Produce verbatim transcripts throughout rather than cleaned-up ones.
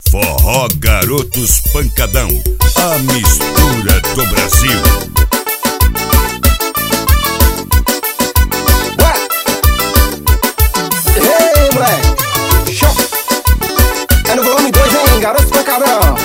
Forró Garotos Pancadão, a mistura do Brasil. Ué! Ei, moleque! Show! É no volume dois, hein? Garotos Pancadão.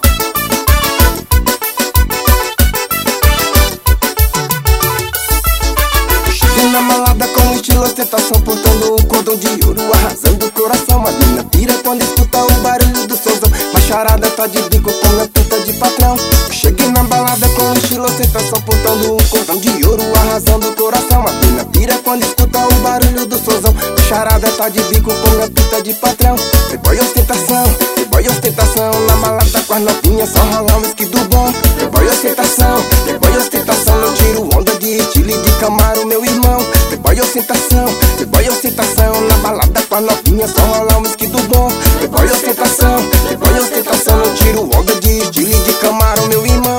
Cheguei na malada com estilo ostentação, portando um cordão de ouro, arrasando o coração. A mina pira quando escuta o barulho do somzão. Macharada tá de bico com a pinta de patrão. Cheguei na balada com estilo ostentação, portando um cordão de ouro, arrasando o coração. A mina pira quando escuta o barulho do somzão. Macharada tá de bico com a pinta de patrão. Playboy ostentação, playboy ostentação. Na malada com as novinhas, só rolar um whisky do bom. Playboy ostentação, playboy ostentação. Eu tiro onda de estilo e de Camaro, meu irmão. Playboy ostentação, playboy ostentação. Na balada com as novinhas, só rolar um whisky do bom. Playboy ostentação, playboy ostentação. Eu tiro onda de estilo e de Camaro, meu irmão.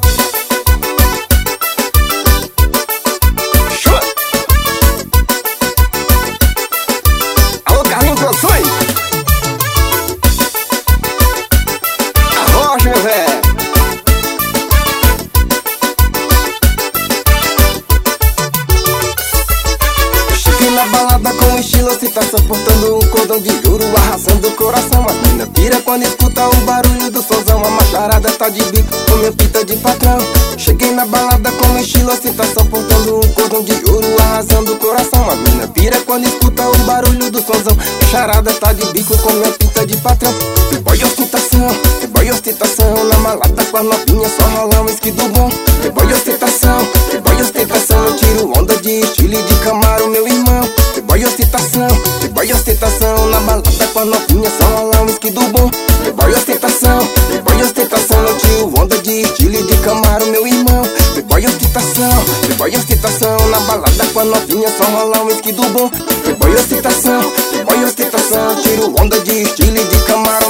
Show! Alô, Carlinhos Produções. Arrocha, meu velho. Cheguei na balada com estilo ostentação, portando um cordão de ouro, arrasando o coração. A mina pira quando escuta o barulho do somzão. A macharada tá de bico com minha pinta de patrão. Cheguei na balada com estilo ostentação, portando um cordão de ouro, arrasando o coração. A mina pira quando escuta o barulho do somzão. Macharada tá de bico com minha pinta de patrão. Playboy ostentação, playboy ostentação. Na malada com as novinhas, só rolar um whisky do bom. Playboy ostentação, playboy ostentação. Eu tiro onda de estilo e de Camaro, meu irmão. Playboy ostentação, playboy ostentação. Na balada com as novinhas, só rolar um whisky do bom. Playboy ostentação, playboy ostentação. Eu tiro onda de estilo e de Camaro, meu irmão. Playboy ostentação, playboy ostentação. Na balada com as novinhas, só rolar um whisky do bom. Playboy ostentação, playboy ostentação. Eu tiro onda de estilo e de Camaro,